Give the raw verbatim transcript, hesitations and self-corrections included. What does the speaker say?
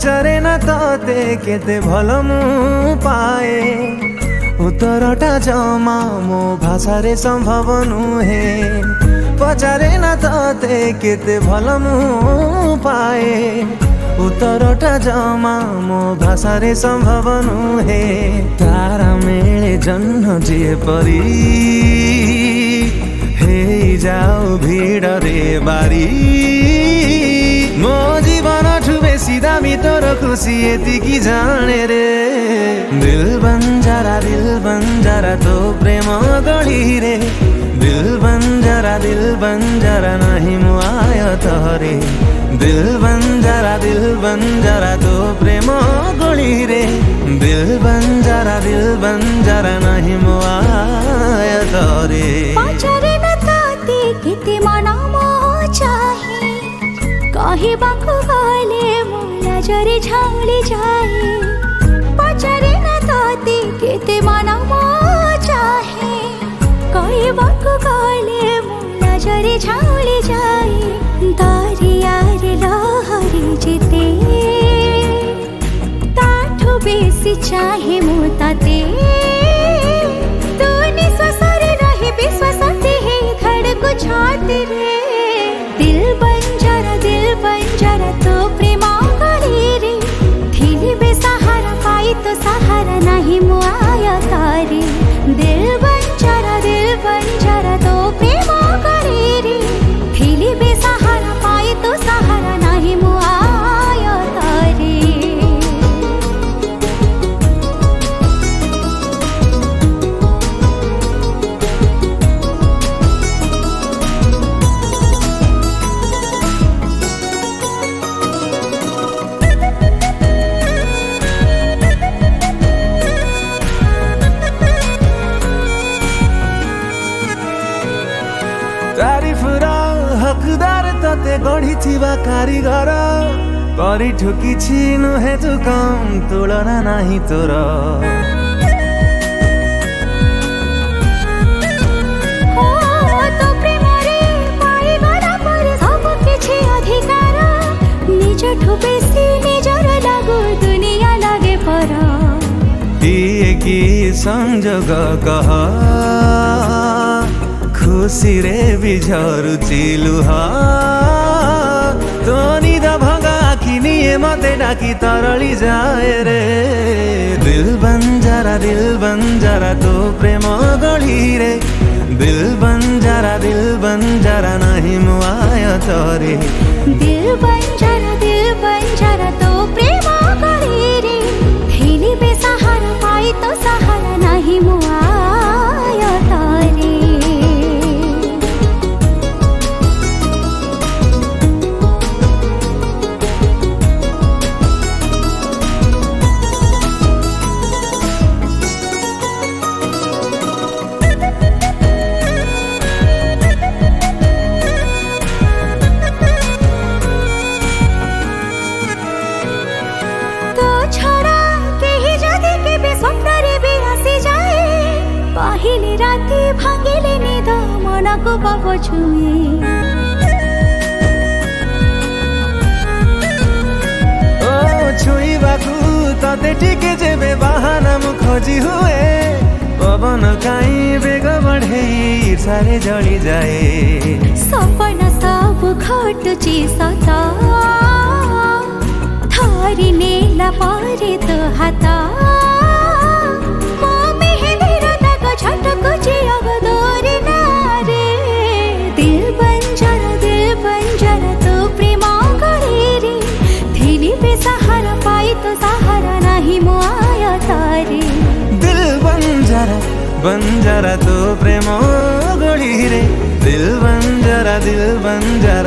पचारे ना तते केते भल मु पाए उत्तरटा जमा मो भाषा रे संभव नुहे पचारे ना तते केते भल मु पाए उत्तरटा जमा मो भाषा रे संभव नुहे तारा मेले जन्म जे परी हे जाओ भीड़ रे बारी मो जीवन ठु बेसी दामी तोर खुशी यतिकी जाने रे दिल बंजारा दिल बंजारा तो प्रेम गढ़ी रे दिल बंजारा दिल बंजारा नहीं मुआय तोरे दिल बंजारा दिल बंजारा तो प्रेम गढ़ी रे दिल बंजारा दिल बंजारा नहीं मुआय तोरे पचारे न ताते केते मन मो चाहे कहबाकू गले मो लाजरे झाली जाए पचारे न ताते केते मन मो चाहे कहबाकू गले मो लाजरे झाली जाए दरियार लहरी जेते ताठू बेसी चाहे मो ताते तू निश्वास रे रही विश्वास हे धड़कू छाती रे दिल बंजारा दिल बंजारा तो प्रेम गढ़ी रे थिली बेसहारा पाई तो सहारा नहीं मुआय तारे दिल बंजारा दिल बंजारा तो प्रेम गढ़ी रे थिली बेसहारा पाई तो सहारा नहीं मुआय तारे तारीफर हकदार तते गढ़ी थिबा कारीगर करी ठुकी नुहे तू कम तुलना नहीं तोर तो प्रेम रे पाई गला पर सब किछि अधिकार निज ठु बेसी निजर लागू दुनिया लागे पर ये की संजोग कह खुशी रे बिझरु चिलुहा तो निद भगा किनिए मते डाकी तरली जाए रे दिल बंजारा दिल बंजारा तो प्रेम गढ़ी रे दिल बंजारा दिल बंजारा नहीं मुआय तोरे दिल बंजारा दिल बंजारा तो प्रेम गढ़ी रे थिली बेसहारा पाई तो सहारा नहीं मुआय तारे पहिले राति भांगिले निद मनको पाप छुए ओ छुईबाकू तते टिके जेबे बाहाना मु खोजी हुए पवन काई बेग बढ़े ईर्षारे जली जाए सपना सब घटुची सता थरी नेला परे तो हाता छटकुची अब दोरी नारे दिल बंजारा दिल बंजारा तो प्रेम गढ़ी रे थिली बेसहारा पाई तो सहारा नहीं मुआय तारे दिल बंजारा बंजारा तो प्रेम गढ़ी रे दिल बंजारा दिल बंजारा